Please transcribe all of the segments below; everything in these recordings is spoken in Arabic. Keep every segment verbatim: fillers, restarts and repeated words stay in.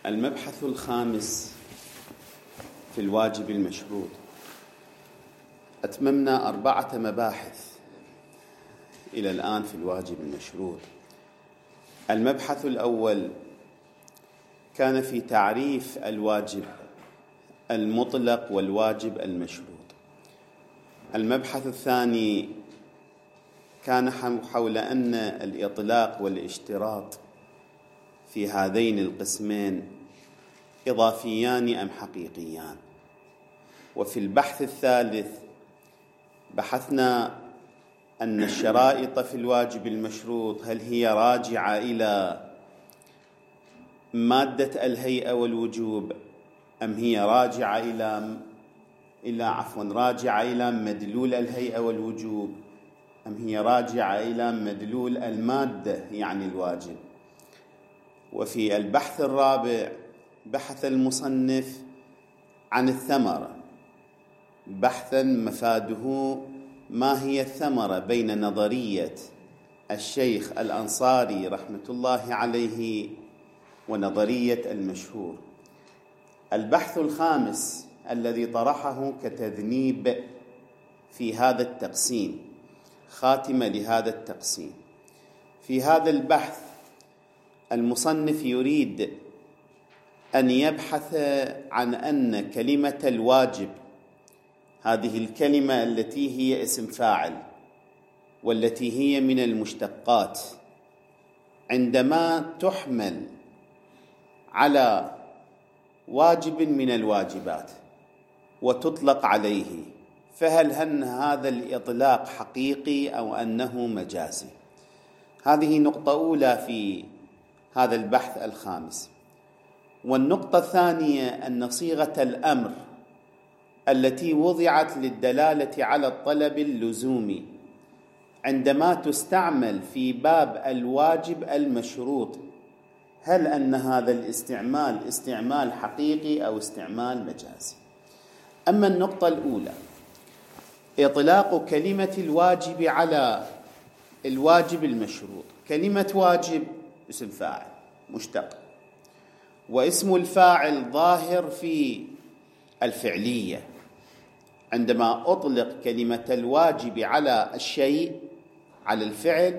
المبحث الخامس في الواجب المشروط. أتممنا أربعة مباحث إلى الآن في الواجب المشروط. المبحث الأول كان في تعريف الواجب المطلق والواجب المشروط. المبحث الثاني كان حول أن الإطلاق والاشتراط في هذين القسمين إضافيان أم حقيقيان. وفي البحث الثالث بحثنا أن الشرائط في الواجب المشروط هل هي راجعة إلى مادة الهيئة والوجوب أم هي راجعة إلى إلى عفوا راجعة إلى مدلول الهيئة والوجوب أم هي راجعة إلى مدلول المادة يعني الواجب. وفي البحث الرابع بحث المصنف عن الثمرة، بحثا مفاده ما هي الثمرة بين نظرية الشيخ الأنصاري رحمة الله عليه ونظرية المشهور. البحث الخامس الذي طرحه كتذنيب في هذا التقسيم، خاتمة لهذا التقسيم. في هذا البحث المصنف يريد أن يبحث عن أن كلمة الواجب، هذه الكلمة التي هي اسم فاعل والتي هي من المشتقات، عندما تحمل على واجب من الواجبات وتطلق عليه، فهل هن هذا الإطلاق حقيقي أو أنه مجازي؟ هذه نقطة أولى في هذا البحث الخامس. والنقطة الثانية أن صيغة الأمر التي وضعت للدلالة على الطلب اللزومي عندما تستعمل في باب الواجب المشروط، هل أن هذا الاستعمال استعمال حقيقي أو استعمال مجازي؟ أما النقطة الأولى إطلاق كلمة الواجب على الواجب المشروط، كلمة واجب اسم فاعل مشتق، واسم الفاعل ظاهر في الفعلية. عندما أطلق كلمة الواجب على الشيء على الفعل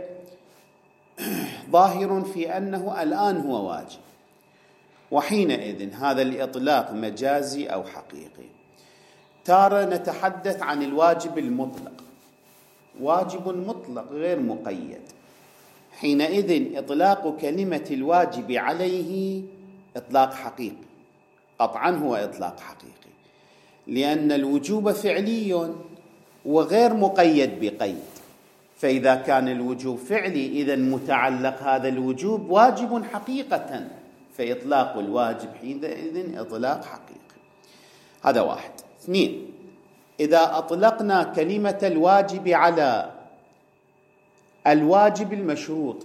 ظاهر في أنه الآن هو واجب، وحينئذ هذا الإطلاق مجازي أو حقيقي. تارة نتحدث عن الواجب المطلق، واجب مطلق غير مقيد، حينئذ إطلاق كلمة الواجب عليه إطلاق حقيقي، قطعا هو إطلاق حقيقي، لأن الوجوب فعلي وغير مقيد بقيد. فإذا كان الوجوب فعلي إذن متعلق هذا الوجوب واجب حقيقة، فإطلاق الواجب حينئذ إطلاق حقيقي. هذا واحد. اثنين، إذا أطلقنا كلمة الواجب على الواجب المشروط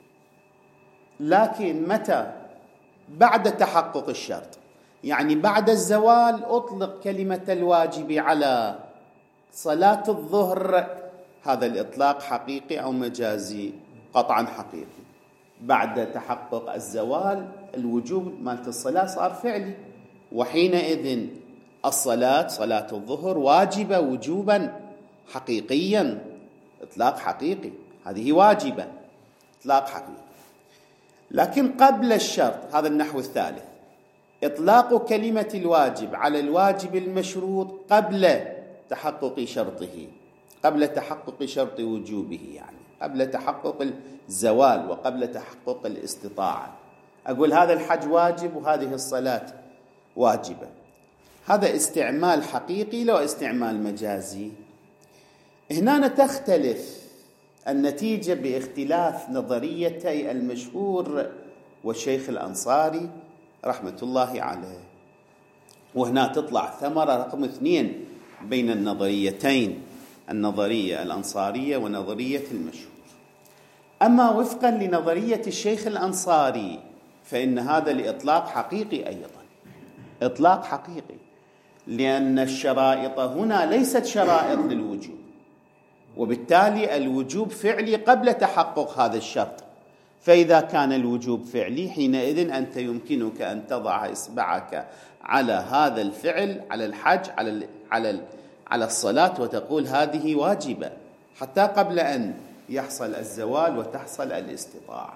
لكن متى؟ بعد تحقق الشرط، يعني بعد الزوال أطلق كلمة الواجب على صلاة الظهر، هذا الإطلاق حقيقي أو مجازي؟ قطعا حقيقي. بعد تحقق الزوال الوجوب مالت الصلاة صار فعلي، وحينئذ الصلاة صلاة الظهر واجبة وجوبا حقيقيا، إطلاق حقيقي، هذه واجبة إطلاق حقيقي. لكن قبل الشرط، هذا النحو الثالث، إطلاق كلمة الواجب على الواجب المشروط قبل تحقق شرطه، قبل تحقق شرط وجوبه، يعني قبل تحقق الزوال وقبل تحقق الاستطاعة. أقول هذا الحج واجب وهذه الصلاة واجبة، هذا استعمال حقيقي لو استعمال مجازي؟ هنا تختلف النتيجة باختلاف نظريتي المشهور والشيخ الأنصاري رحمة الله عليه. وهنا تطلع ثمرة رقم اثنين بين النظريتين، النظرية الأنصارية ونظرية المشهور. أما وفقا لنظرية الشيخ الأنصاري فإن هذا الإطلاق حقيقي أيضا، إطلاق حقيقي، لأن الشرائط هنا ليست شرائط للوجوب، وبالتالي الوجوب فعلي قبل تحقق هذا الشرط، فإذا كان الوجوب فعلي حينئذ أنت يمكنك أن تضع إصبعك على هذا الفعل، على الحج، على على على الصلاة، وتقول هذه واجبة حتى قبل أن يحصل الزوال وتحصل الاستطاعة.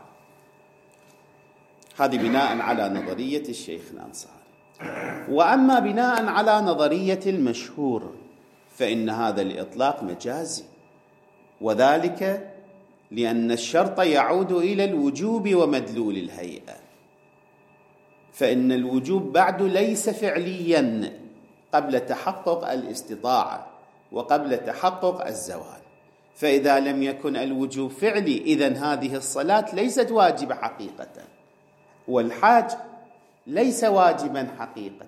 هذه بناء على نظرية الشيخ الأنصاري. وأما بناء على نظرية المشهور فإن هذا الإطلاق مجازي، وذلك لأن الشرط يعود إلى الوجوب ومدلول الهيئة، فإن الوجوب بعد ليس فعليا قبل تحقق الاستطاعة وقبل تحقق الزوال. فإذا لم يكن الوجوب فعلي إذن هذه الصلاة ليست واجبة حقيقة، والحاج ليس واجبا حقيقة.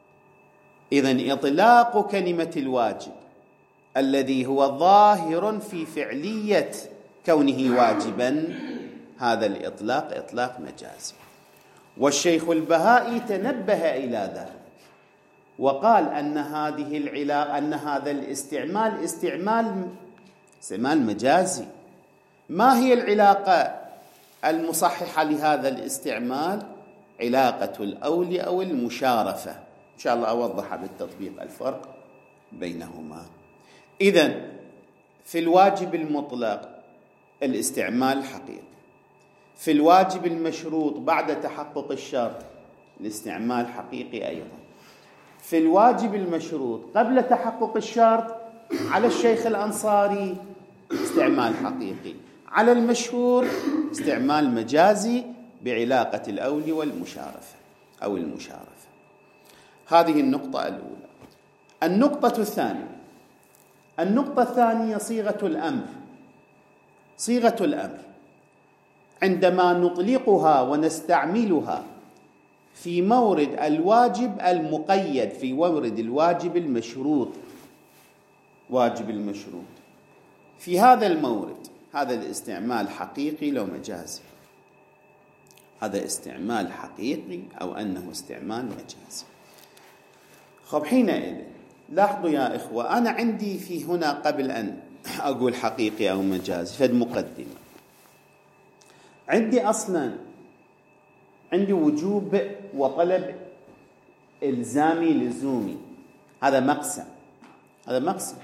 إذن إطلاق كلمة الواجب الذي هو ظاهر في فعلية كونه واجبا، هذا الإطلاق إطلاق مجازي. والشيخ البهائي تنبه إلى ذلك وقال أن هذه العلاقة، أن هذا الاستعمال استعمال استعمال مجازي. ما هي العلاقة المصححة لهذا الاستعمال؟ علاقة الأول أو المشارفة. إن شاء الله أوضح بالتطبيق الفرق بينهما. إذن في الواجب المطلق الاستعمال حقيقي، في الواجب المشروط بعد تحقق الشرط الاستعمال حقيقي أيضا، في الواجب المشروط قبل تحقق الشرط على الشيخ الأنصاري استعمال حقيقي، على المشهور استعمال مجازي بعلاقة الأول والمشارفة أو المشارفة. هذه النقطة الأولى. النقطة الثانية النقطة الثانية صيغة الأمر. صيغة الأمر عندما نطلقها ونستعملها في مورد الواجب المقيد، في مورد الواجب المشروط، واجب المشروط، في هذا المورد هذا الاستعمال حقيقي لو مجازي؟ هذا استعمال حقيقي أو أنه استعمال مجازي؟ خب حينئذ لاحظوا يا إخوة، أنا عندي في هنا قبل أن أقول حقيقي أو مجازي فد مقدمة. عندي أصلا عندي وجوب وطلب إلزامي لزومي، هذا مقسم، هذا مقسم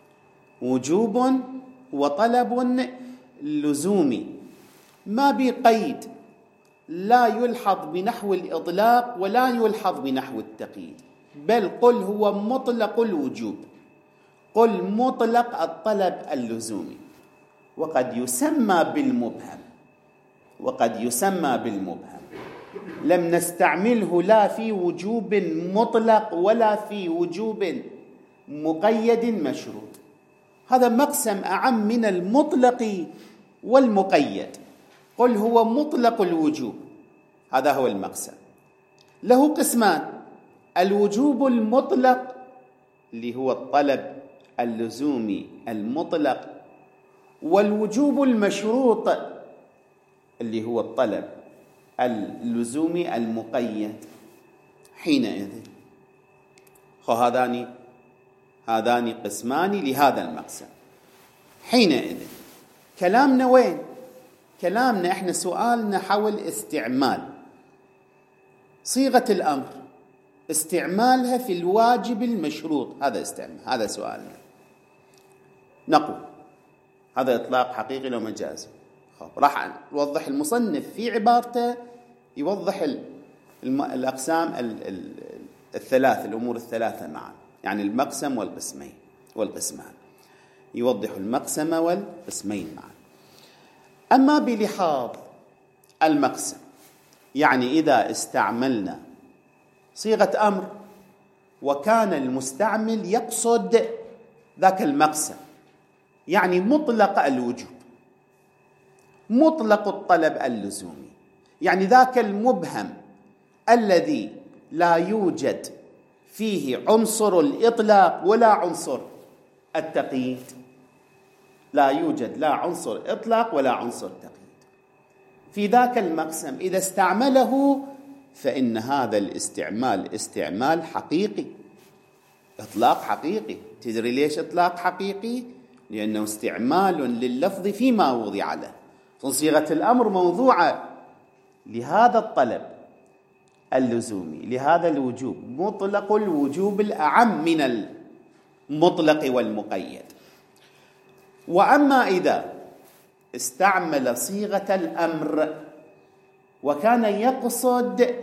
وجوب وطلب لزومي، ما بقيد، لا يلحظ بنحو الإطلاق ولا يلحظ بنحو التقييد، بل قل هو مطلق الوجوب، قل مطلق الطلب اللزومي. وقد يسمى بالمبهم، وقد يسمى بالمبهم، لم نستعمله لا في وجوب مطلق ولا في وجوب مقيد مشروط. هذا مقسم أعم من المطلق والمقيد. قل هو مطلق الوجوب، هذا هو المقسم. له قسمان: الوجوب المطلق اللي هو الطلب اللزومي المطلق، والوجوب المشروط اللي هو الطلب اللزومي المقيد. حينئذ هذان هذان قسمان لهذا المقسم. حينئذ كلامنا وين؟ كلامنا احنا سؤالنا حول استعمال صيغة الأمر، استعمالها في الواجب المشروط، هذا استعمال، هذا سؤالنا. نقول هذا إطلاق حقيقي لو مجازي. راح يوضح المصنف في عبارته، يوضح الأقسام الثلاث، الأمور الثلاثة معا، يعني المقسم والقسمين والقسمان، يوضح المقسم والقسمين معا. أما بلحاظ المقسم، يعني إذا استعملنا صيغة أمر وكان المستعمل يقصد ذاك المقسم، يعني مطلق الوجوب، مطلق الطلب اللزومي، يعني ذاك المبهم الذي لا يوجد فيه عنصر الإطلاق ولا عنصر التقييد، لا يوجد لا عنصر إطلاق ولا عنصر تقييد. في ذاك المقسم إذا استعمله فإن هذا الاستعمال استعمال حقيقي، إطلاق حقيقي. تدري ليش إطلاق حقيقي؟ لأنه استعمال لللفظ فيما وضع له، صيغة الأمر موضوعة لهذا الطلب اللزومي، لهذا الوجوب، مطلق الوجوب الأعم من المطلق والمقيد. وأما إذا استعمل صيغة الأمر وكان يقصد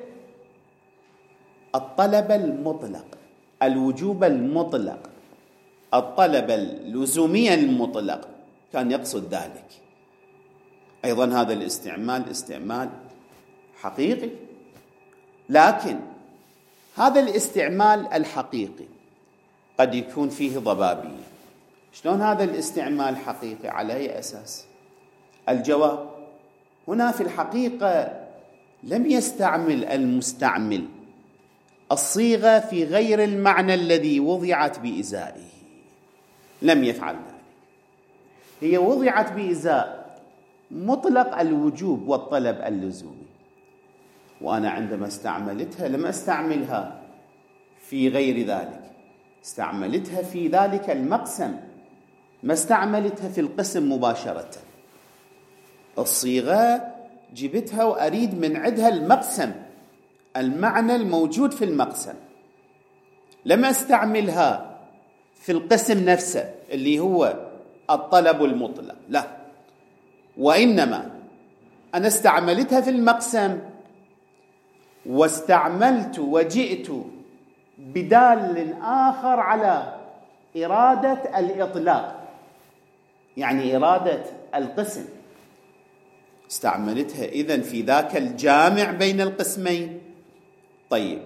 الطلب المطلق، الوجوب المطلق، الطلب اللزومي المطلق، كان يقصد ذلك، أيضا هذا الاستعمال استعمال حقيقي. لكن هذا الاستعمال الحقيقي قد يكون فيه ضبابية. شلون هذا الاستعمال حقيقي؟ على أي أساس؟ الجواب: هنا في الحقيقة لم يستعمل المستعمل الصيغة في غير المعنى الذي وضعت بإزائه، لم يفعل ذلك. هي وضعت بإزاء مطلق الوجوب والطلب اللزومي، وأنا عندما استعملتها لم أستعملها في غير ذلك، استعملتها في ذلك المقسم، ما استعملتها في القسم مباشرة. الصيغة جبتها وأريد من عندها المقسم، المعنى الموجود في المقسم، لم أستعملها في القسم نفسه اللي هو الطلب المطلق، لا، وإنما أنا استعملتها في المقسم واستعملت وجئت بدال آخر على إرادة الإطلاق، يعني إرادة القسم. استعملتها إذن في ذاك الجامع بين القسمين. طيب،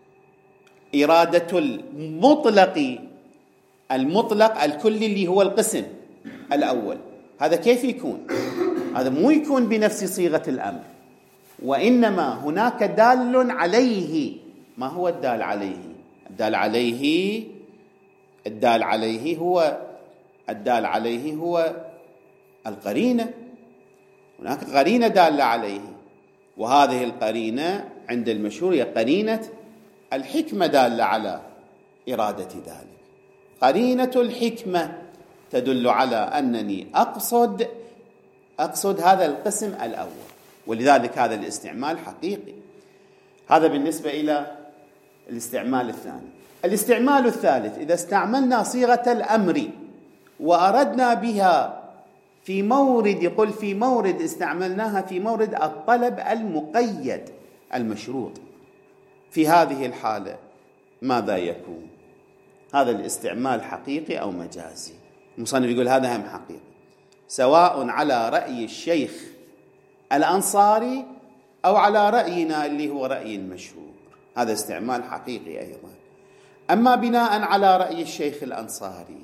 إرادة المطلق، المطلق الكلي اللي هو القسم الأول، هذا كيف يكون؟ هذا مو يكون بنفس صيغة الأمر، وإنما هناك دال عليه. ما هو الدال عليه؟ الدال عليه الدال عليه هو الدال عليه هو القرينة. هناك قرينة دالة عليه، وهذه القرينة عند المشهور هي قرينة الحكمة دالة على إرادة ذلك. قرينة الحكمة تدل على أنني أقصد أقصد هذا القسم الأول، ولذلك هذا الاستعمال حقيقي. هذا بالنسبة إلى الاستعمال الثاني. الاستعمال الثالث: إذا استعملنا صيغة الأمر وأردنا بها في مورد، يقول في مورد استعملناها في مورد الطلب المقيد المشروط، في هذه الحالة ماذا يكون؟ هذا الاستعمال حقيقي أو مجازي؟ المصنف يقول هذا هم حقيقي، سواء على رأي الشيخ الأنصاري أو على رأينا اللي هو رأي المشهور، هذا استعمال حقيقي أيضا. أما بناء على رأي الشيخ الأنصاري،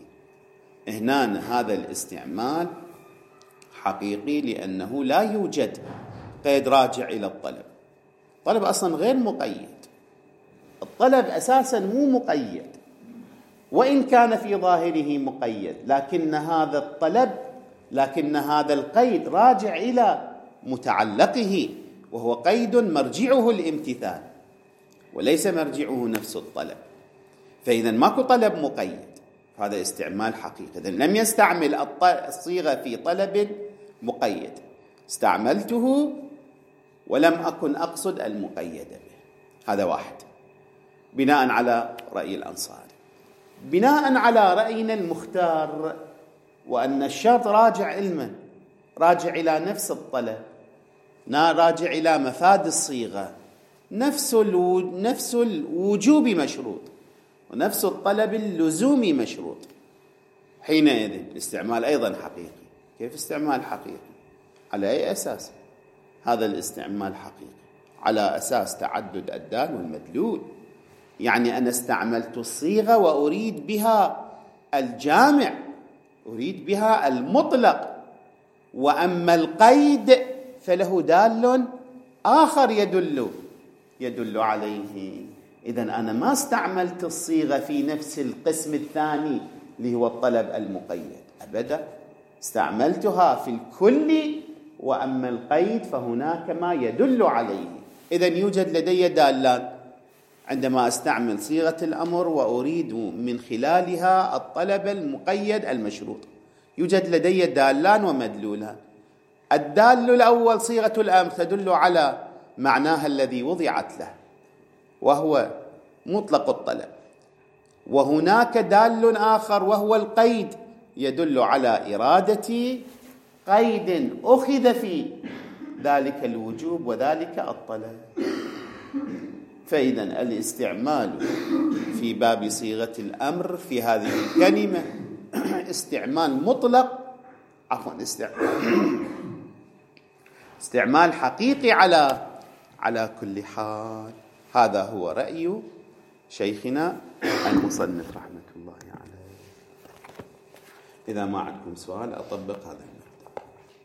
هنا هذا الاستعمال حقيقي، لأنه لا يوجد قيد راجع إلى الطلب. الطلب أصلا غير مقيد، الطلب أساسا مو مقيد، وإن كان في ظاهره مقيد، لكن هذا الطلب لكن هذا القيد راجع إلى متعلقه، وهو قيد مرجعه الامتثال وليس مرجعه نفس الطلب. فإذا ماكو طلب مقيد، هذا استعمال حقيقي. إذن لم يستعمل الصيغة في طلب مقيد، استعملته ولم أكن أقصد المقيد به. هذا واحد بناء على رأي الأنصاري. بناء على رأينا المختار، وأن الشرط راجع علما، راجع إلى نفس الطلب، راجع إلى مفاد الصيغة، نفس نفس الوجوب مشروط، ونفس الطلب اللزومي مشروط. حينئذ الاستعمال أيضا حقيقي. كيف استعمال حقيقي؟ على أي أساس؟ هذا الاستعمال حقيقي على أساس تعدد الدال والمدلول، يعني أنا استعملت الصيغة وأريد بها الجامع، أريد بها المطلق، وأما القيد فله دال آخر يدل يدل عليه. إذن أنا ما استعملت الصيغة في نفس القسم الثاني اللي هو الطلب المقيد أبدا، استعملتها في الكل، وأما القيد فهناك ما يدل عليه. إذن يوجد لدي دالان عندما أستعمل صيغة الأمر وأريد من خلالها الطلب المقيد المشروط، يوجد لدي دالان ومدلولان. الدال الأول صيغة الأمر تدل على معناها الذي وضعت له وهو مطلق الطلب، وهناك دال آخر وهو القيد يدل على إرادة قيد أخذ في ذلك الوجوب وذلك الطلب. فإذا الاستعمال في باب صيغة الأمر في هذه الكلمة استعمال مطلق، عفوا استعمال استعمال حقيقي على على كل حال. هذا هو رأي شيخنا المصنف رحمة الله عليه. إذا ما عندكم سؤال أطبق هذا المقدار.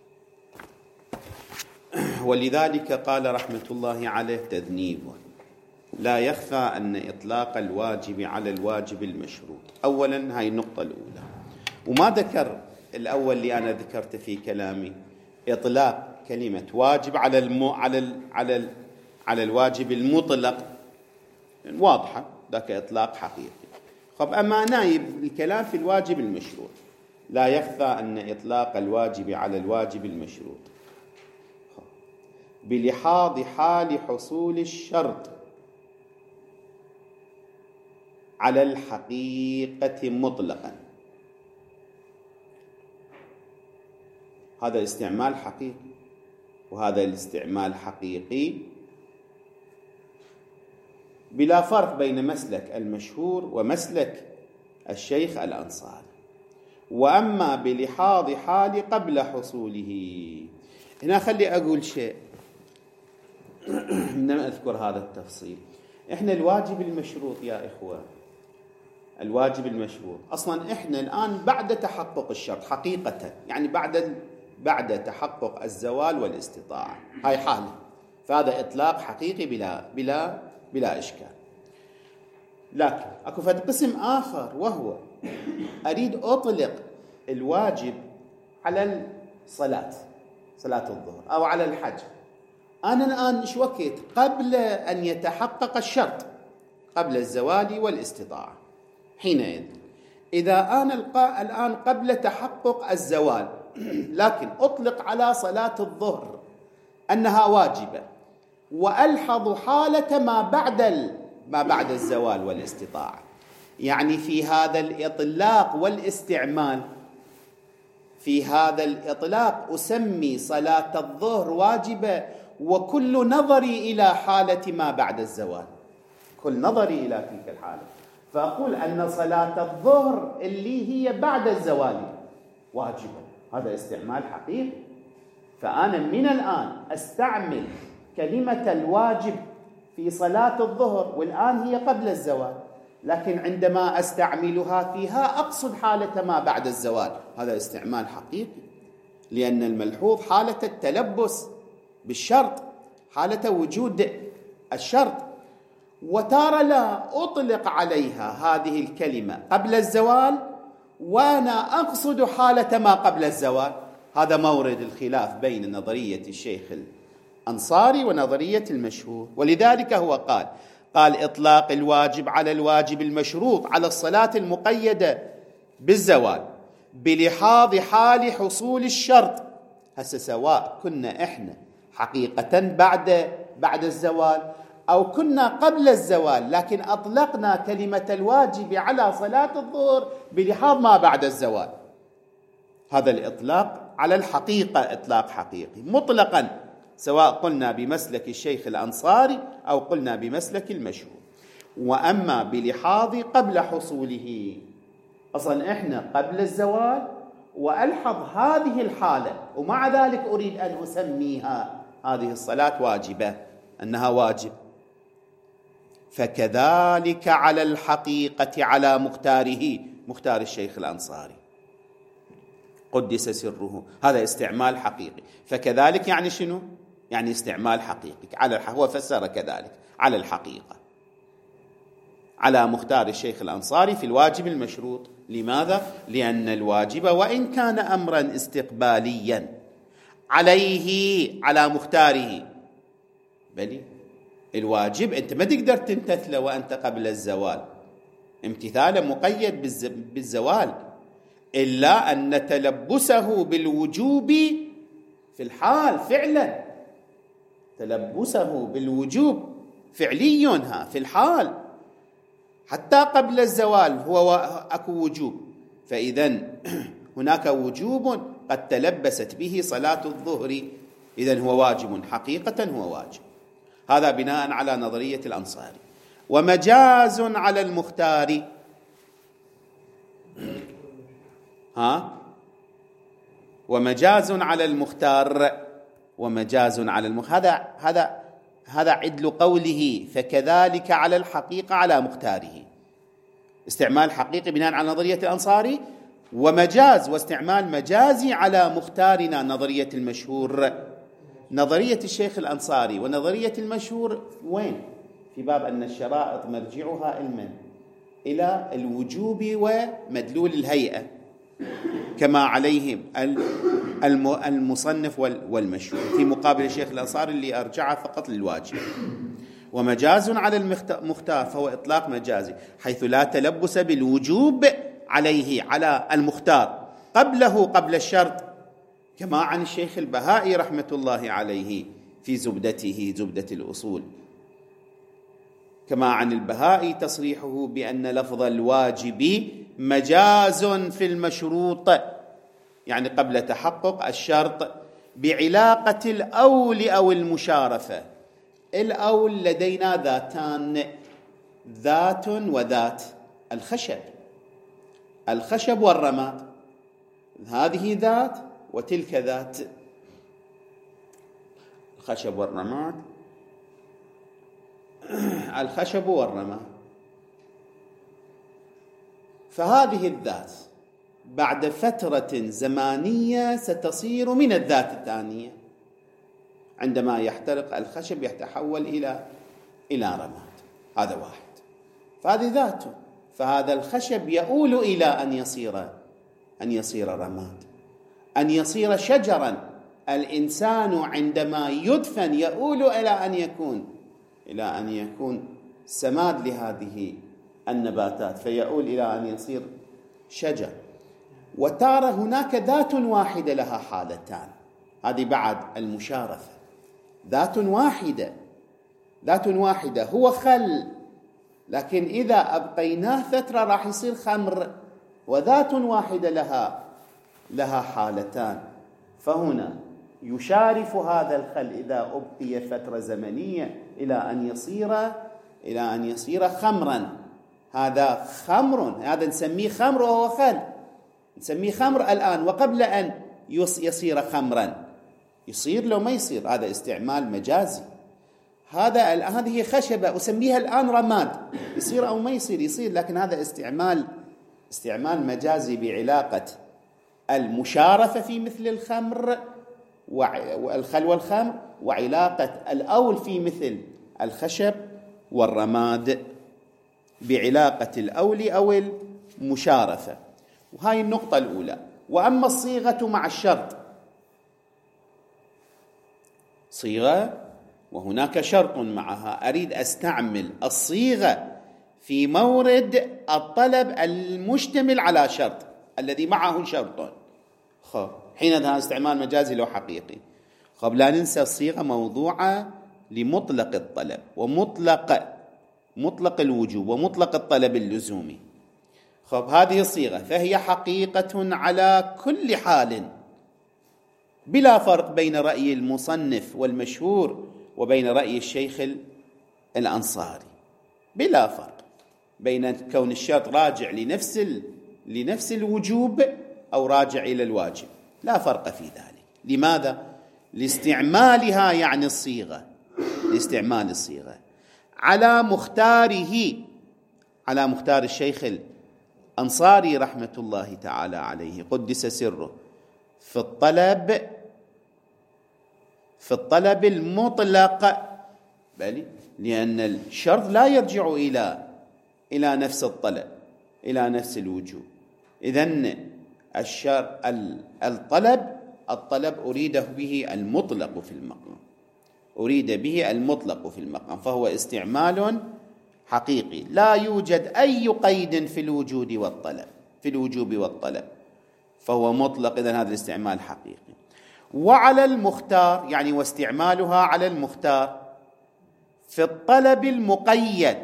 ولذلك قال رحمة الله عليه تذنيب: لا يخفى أن إطلاق الواجب على الواجب المشروط. أولا هاي النقطة الأولى، وما ذكر الأول اللي أنا ذكرت في كلامي إطلاق كلمة واجب على المو على ال على ال على الواجب المطلق واضحة، ذاك إطلاق حقيقي. طب أما نايب الكلام في الواجب المشروط، لا يخفى أن إطلاق الواجب على الواجب المشروط بلحاظ حال حصول الشرط على الحقيقة مطلقا. هذا استعمال حقيقي، وهذا الاستعمال حقيقي بلا فرق بين مسلك المشهور ومسلك الشيخ الأنصاري. وأما بلحاظ حال قبل حصوله، هنا خلي أقول شيء عندما أذكر هذا التفصيل. إحنا الواجب المشروط يا إخوة، الواجب المشروط أصلا إحنا الآن بعد تحقق الشرط حقيقة، يعني بعد بعد تحقق الزوال والاستطاعة، هاي حالة، فهذا إطلاق حقيقي بلا بلا بلا إشكال. لكن أكو فد قسم آخر، وهو أريد أطلق الواجب على الصلاة، صلاة الظهر، أو على الحج. أنا الآن إيش وقت قبل أن يتحقق الشرط، قبل الزوال والاستطاعة. حينئذ إذا أنا الآن قبل تحقق الزوال لكن أطلق على صلاة الظهر أنها واجبة، وألحظ حالة ما بعد ما بعد الزوال والاستطاعة، يعني في هذا الإطلاق والاستعمال، في هذا الإطلاق أسمي صلاة الظهر واجبة، وكل نظري إلى حالة ما بعد الزوال، كل نظري إلى تلك الحالة، فأقول أن صلاة الظهر اللي هي بعد الزوال واجبة. هذا استعمال حقيقي. فأنا من الآن أستعمل كلمة الواجب في صلاة الظهر، والآن هي قبل الزوال، لكن عندما أستعملها فيها أقصد حالة ما بعد الزوال. هذا استعمال حقيقي، لأن الملحوظ حالة التلبس بالشرط، حالة وجود الشرط. وتارة لا أطلق عليها هذه الكلمة قبل الزوال وأنا أقصد حالة ما قبل الزوال. هذا مورد الخلاف بين نظرية الشيخ الأنصاري ونظرية المشهور. ولذلك هو قال قال إطلاق الواجب على الواجب المشروط على الصلاة المقيدة بالزوال بلحاظ حال حصول الشرط. هسه سواء كنا إحنا حقيقة بعد بعد الزوال أو كنا قبل الزوال، لكن أطلقنا كلمة الواجب على صلاة الظهر بلحاظ ما بعد الزوال، هذا الإطلاق على الحقيقة إطلاق حقيقي مطلقا، سواء قلنا بمسلك الشيخ الأنصاري أو قلنا بمسلك المشهور. وأما بلحاظ قبل حصوله، أصلا إحنا قبل الزوال وألحظ هذه الحالة، ومع ذلك أريد أن أسميها هذه الصلاة واجبة، أنها واجب. فكذلك على الحقيقة على مختاره، مختار الشيخ الأنصاري قدس سره، هذا استعمال حقيقي. فكذلك يعني شنو؟ يعني استعمال حقيقي على الح... هو فسر كذلك على الحقيقة على مختار الشيخ الأنصاري في الواجب المشروط. لماذا؟ لأن الواجب وإن كان أمرا استقباليا عليه على مختاره، بل الواجب أنت ما تقدر تمتثله وأنت قبل الزوال، امتثاله مقيد بالزوال، إلا أن تلبسه بالوجوب في الحال فعلا تلبسه بالوجوب فعلي ها في الحال، حتى قبل الزوال هو أكو وجوب، فإذا هناك وجوب قد تلبست به صلاة الظهر، إذن هو واجب حقيقة، هو واجب. هذا بناء على نظرية الأنصاري. ومجاز على المختار، ها ومجاز على المختار ومجاز على المختار، هذا هذا هذا عدل قوله فكذلك على الحقيقة على مختاره، استعمال حقيقي بناء على نظرية الأنصاري، ومجاز واستعمال مجازي على مختارنا نظرية المشهور. نظرية الشيخ الأنصاري ونظرية المشهور وين؟ في باب أن الشرائط مرجعها علما إلى الوجوب ومدلول الهيئة، كما عليهم المصنف والمشهور، في مقابل الشيخ الأنصاري اللي أرجعه فقط للواجب. ومجاز على المختار فهو إطلاق مجازي، حيث لا تلبس بالوجوب عليه على المختار قبله قبل الشرط، كما عن الشيخ البهائي رحمة الله عليه في زبدته زبدة الأصول، كما عن البهائي تصريحه بأن لفظ الواجب مجاز في المشروط، يعني قبل تحقق الشرط، بعلاقة الأول أو المشارفة. الأول لدينا ذاتان، ذات وذات، الخشب الخشب والرماد، هذه ذات وتلك ذات، الخشب والرماد، الخشب والرماد. فهذه الذات بعد فترة زمانية ستصير من الذات الثانية، عندما يحترق الخشب يتحول إلى إلى رماد، هذا واحد، فهذه ذاته. فهذا الخشب يؤول إلى أن يصير أن يصير رماد، أن يصير شجرا. الإنسان عندما يدفن يؤول إلى أن يكون إلى أن يكون سماد لهذه النباتات، فيؤول إلى أن يصير شجر. وترى هناك ذات واحدة لها حالتان، هذه بعد المشارفة، ذات واحدة ذات واحدة هو خل، لكن إذا أبقيناه فترة راح يصير خمر، وذات واحدة لها لها حالتان. فهنا يشارف هذا الخل إذا أبقي فترة زمنية إلى أن يصير إلى أن يصير خمرا، هذا خمر، هذا نسميه خمر وهو خل، نسميه خمر الآن، وقبل أن يصير خمرا يصير لو ما يصير، هذا استعمال مجازي. هذا هذه خشبة أسميها الآن رماد، يصير أو ما يصير يصير، لكن هذا استعمال استعمال مجازي بعلاقة المشارفة في مثل الخمر والخل والخمر، وعلاقة الأول في مثل الخشب والرماد بعلاقة الأول أو المشارفة. وهاي النقطة الأولى. وأما الصيغة مع الشرط، صيغة وهناك شرط معها، أريد أستعمل الصيغة في مورد الطلب المشتمل على شرط الذي معه شرط، خب حين هذا استعمال مجازي لو حقيقي. خب لا ننسى الصيغة موضوعة لمطلق الطلب ومطلق مطلق الوجوب ومطلق الطلب اللزومي. خب هذه الصيغة فهي حقيقة على كل حال، بلا فرق بين رأي المصنف والمشهور وبين رأي الشيخ الأنصاري، بلا فرق بين كون الشرط راجع لنفس ال... لنفس الوجوب أو راجع إلى الواجب، لا فرق في ذلك. لماذا؟ لاستعمالها، يعني الصيغة، لاستعمال الصيغة على مختاره، على مختار الشيخ الأنصاري رحمة الله تعالى عليه قدس سره، في الطلب في الطلب المطلق، بل لأن الشرط لا يرجع إلى إلى نفس الطلب، إلى نفس الوجوب. إذن الشرط الطلب الطلب أريد به المطلق في المقام، أريد به المطلق في المقام، فهو استعمال حقيقي، لا يوجد أي قيد في الوجود والطلب في الوجوب والطلب، فهو مطلق. إذن هذا الاستعمال حقيقي. وعلى المختار، يعني واستعمالها على المختار في الطلب المقيد،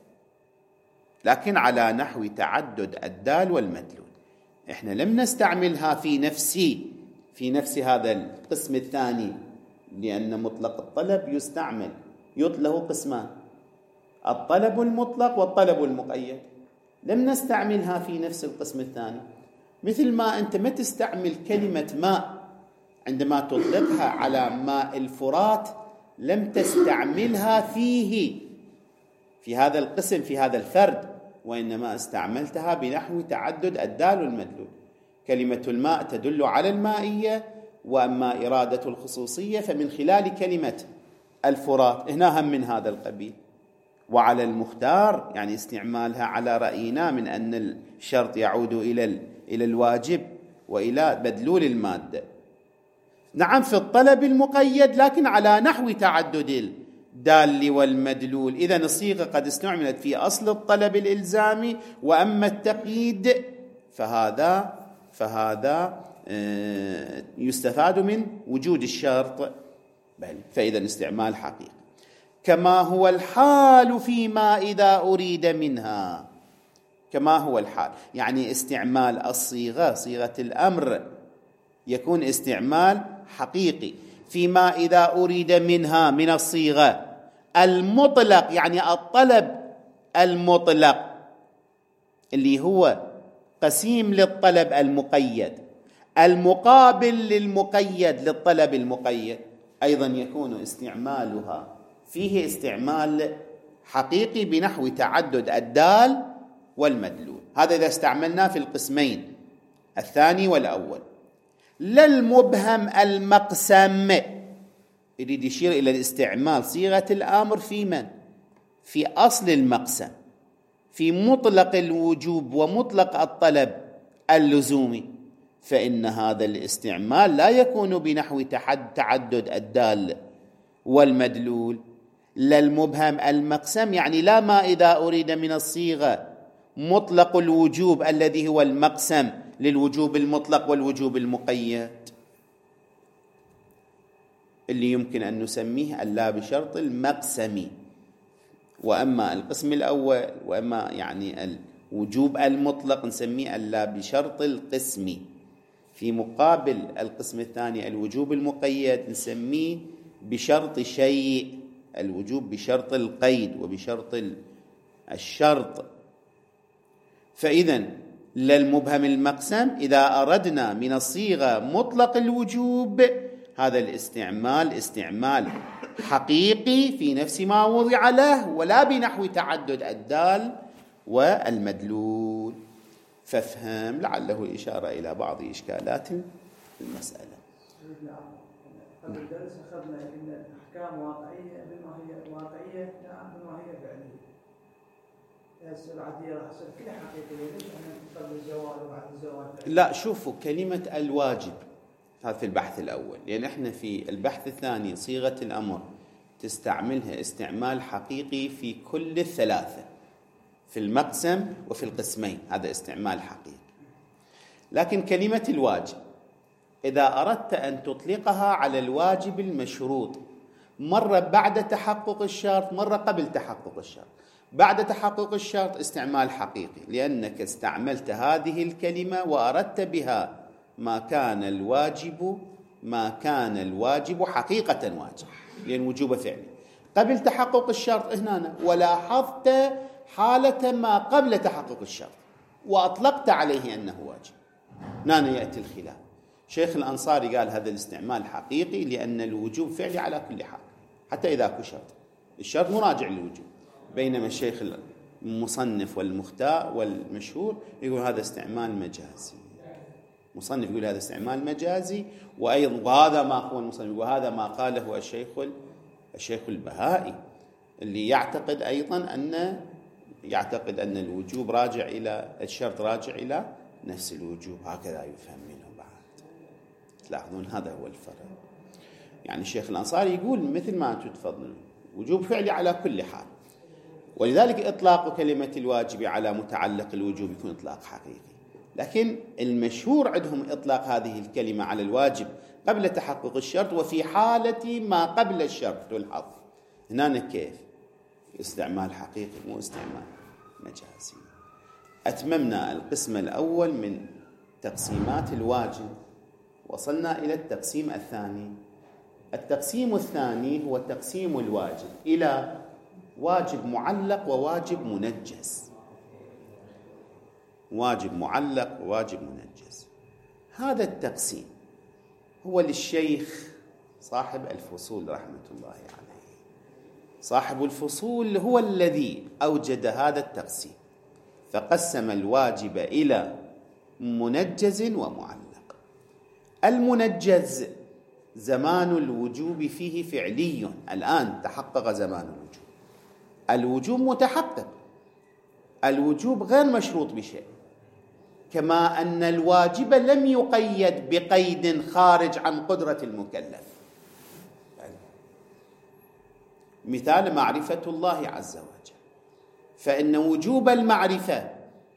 لكن على نحو تعدد الدال والمدلول. احنا لم نستعملها في نفسي في نفس هذا القسم الثاني، لأن مطلق الطلب يستعمل يطلق قسمان: الطلب المطلق والطلب المقيد. لم نستعملها في نفس القسم الثاني، مثل ما أنت ما تستعمل كلمة ماء عندما تطلقها على ماء الفرات، لم تستعملها فيه في هذا القسم في هذا الفرد، وإنما استعملتها بنحو تعدد الدال والمدلول. كلمة الماء تدل على المائية، وأما إرادة الخصوصية فمن خلال كلمة الفرات، هنا هم من هذا القبيل. وعلى المختار يعني استعمالها على رأينا من أن الشرط يعود إلى إلى الواجب وإلى مدلول المادة. نعم في الطلب المقيد، لكن على نحو تعدد الدال والمدلول. إذن الصيغة قد استعملت في أصل الطلب الإلزامي، وأما التقييد فهذا فهذا يستفاد من وجود الشرط، بل فإذا استعمال حقيقي. كما هو الحال فيما إذا أريد منها. كما هو الحال يعني استعمال الصيغة، صيغة الأمر، يكون استعمال حقيقي فيما إذا أريد منها من الصيغة المطلق، يعني الطلب المطلق اللي هو قسيم للطلب المقيد، المقابل للمقيد للطلب المقيد، أيضا يكون استعمالها فيه استعمال حقيقي بنحو تعدد الدال والمدلول. هذا إذا استعملناه في القسمين الثاني والأول. لا المبهم المقسم، يريد يشير إلى الاستعمال صيغة الآمر في من؟ في أصل المقسم، في مطلق الوجوب ومطلق الطلب اللزومي، فإن هذا الاستعمال لا يكون بنحو تعدد الدال والمدلول. لا المبهم المقسم يعني لا ما إذا أريد من الصيغة مطلق الوجوب الذي هو المقسم للوجوب المطلق والوجوب المقيد، اللي يمكن أن نسميه اللا بشرط المقسمي. وأما القسم الأول وأما يعني الوجوب المطلق نسميه اللا بشرط القسمي، في مقابل القسم الثاني الوجوب المقيد نسميه بشرط شيء، الوجوب بشرط القيد وبشرط الشرط. فإذن للمبهم المقسم إذا أردنا من الصيغة مطلق الوجوب، هذا الاستعمال استعمال حقيقي في نفس ما وضع له، ولا بنحو تعدد الدال والمدلول. فافهم لعله الإشارة إلى بعض إشكالات المسألة. قبل الدرس أخذنا إن الأحكام واقعية بما هي واقعية لا بما هي فعلية. العادية راح تصير كلها حقيقية، ليش احنا قبل الزواج وبعد الزواج؟ لا شوفوا كلمة الواجب هذا في البحث الأول، لأن احنا في البحث الثاني صيغة الأمر تستعملها استعمال حقيقي في كل الثلاثة، في المقسم وفي القسمين، هذا استعمال حقيقي. لكن كلمة الواجب إذا أردت أن تطلقها على الواجب المشروط، مرة بعد تحقق الشرط مرة قبل تحقق الشرط. بعد تحقق الشرط استعمال حقيقي، لأنك استعملت هذه الكلمة وأردت بها ما كان الواجب ما كان الواجب حقيقة واجب، لأن وجوب فعلي. قبل تحقق الشرط هنا ولاحظت حالة ما قبل تحقق الشرط وأطلقت عليه أنه واجب، هنا يأتي الخلاف. شيخ الأنصاري قال هذا الاستعمال حقيقي لأن الوجوب فعلي على كل حال، حتى إذا كان شرط، الشرط مراجع للوجوب. بينما الشيخ المصنف والمختار والمشهور يقول هذا استعمال مجازي. مصنف يقول هذا استعمال مجازي، وأيضا وهذا ما هو المصنف، وهذا ما قاله الشيخ الشيخ البهائي اللي يعتقد أيضا أن يعتقد أن الوجوب راجع إلى الشرط راجع إلى نفس الوجوب، هكذا يفهم منه بعد. تلاحظون هذا هو الفرق. يعني الشيخ الأنصاري يقول مثل ما أنتم تفضلون وجوب فعلي على كل حال، ولذلك إطلاق كلمة الواجب على متعلق الوجوب يكون إطلاق حقيقي. لكن المشهور عندهم إطلاق هذه الكلمة على الواجب قبل تحقق الشرط وفي حالة ما قبل الشرط. تلحظ هنا كيف استعمال حقيقي مو استعمال مجازي. أتممنا القسم الأول من تقسيمات الواجب، وصلنا إلى التقسيم الثاني. التقسيم الثاني هو تقسيم الواجب إلى واجب معلق وواجب منجز. واجب معلق وواجب منجز. هذا التقسيم هو للشيخ صاحب الفصول رحمة الله عليه. صاحب الفصول هو الذي أوجد هذا التقسيم، فقسم الواجب إلى منجز ومعلق. المنجز زمان الوجوب فيه فعلي، الآن تحقق زمان الوجوب، الوجوب متحقق، الوجوب غير مشروط بشيء، كما أن الواجب لم يقيد بقيد خارج عن قدرة المكلف. مثال معرفة الله عز وجل، فإن وجوب المعرفة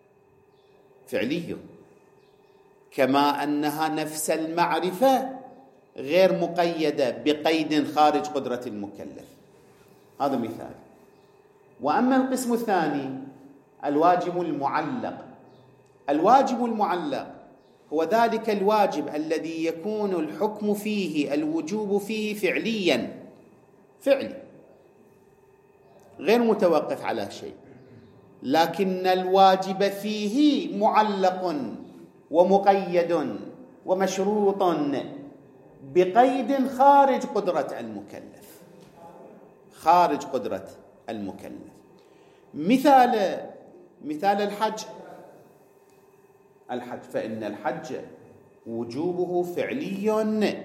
فعلي، كما أنها نفس المعرفة غير مقيدة بقيد خارج قدرة المكلف. هذا مثال. وأما القسم الثاني الواجب المعلق. الواجب المعلق هو ذلك الواجب الذي يكون الحكم فيه، الوجوب فيه فعليا، فعلي غير متوقف على شيء، لكن الواجب فيه معلق ومقيد ومشروط بقيد خارج قدرة المكلف، خارج قدرة المكلف. مثال مثال الحج. الحج فإن الحج وجوبه فعلي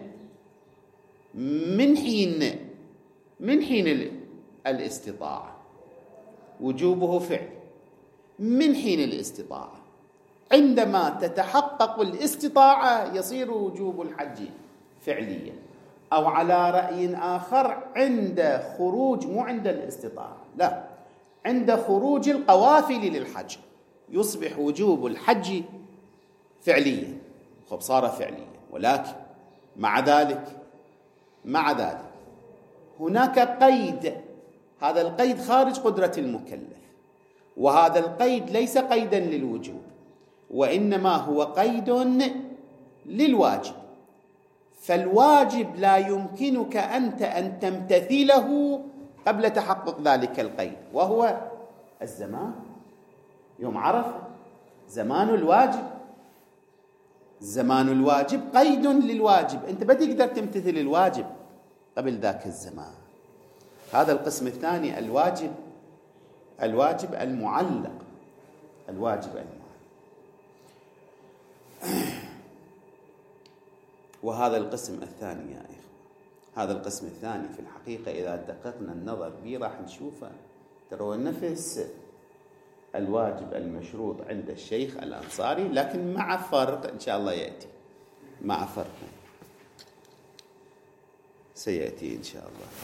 من حين من حين الاستطاعة، وجوبه فعل من حين الاستطاعة. عندما تتحقق الاستطاعة يصير وجوب الحج فعليا، أو على رأي آخر عند خروج، مو عند الاستطاعة، لا، عند خروج القوافل للحج يصبح وجوب الحج فعليا. خب صار فعليا، ولكن مع ذلك مع ذلك هناك قيد، هذا القيد خارج قدرة المكلف، وهذا القيد ليس قيدا للوجوب، وإنما هو قيد للواجب. فالواجب لا يمكنك أنت أن تمتثله قبل تحقق ذلك القيد، وهو الزمان. يوم عرفة زمان الواجب، زمان الواجب قيد للواجب، أنت بتقدر تمتثل الواجب قبل ذاك الزمان. هذا القسم الثاني الواجب الواجب المعلق. الواجب المعلق وهذا القسم الثاني يا إخوة، هذا القسم الثاني في الحقيقة إذا دققنا النظر به راح نشوفه ترى نفس الواجب المشروط عند الشيخ الأنصاري، لكن مع فرق إن شاء الله يأتي، مع فرق سيأتي إن شاء الله.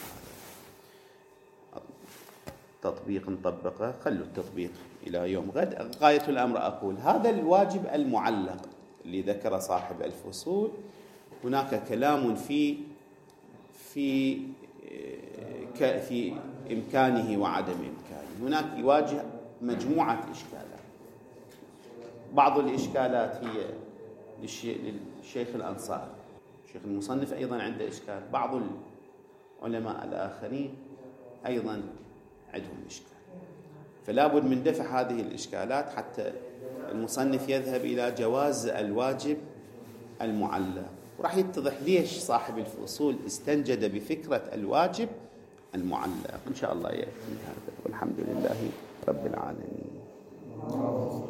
تطبيق نطبقه، خلوا التطبيق إلى يوم غد. غاية الأمر أقول هذا الواجب المعلق اللي ذكر صاحب الفصول هناك كلام في في في إمكانه وعدم إمكانه. هناك يواجه مجموعة إشكالات. بعض الإشكالات هي للشيخ الأنصاري، الشيخ المصنف أيضا عنده إشكال، بعض العلماء الآخرين أيضا عندهم إشكال، فلا بد من دفع هذه الإشكالات حتى المصنف يذهب إلى جواز الواجب المعلق. وراح يتضح ليش صاحب الفصول استنجد بفكرة الواجب المعلق إن شاء الله يأتي هذا. والحمد لله رب العالمين.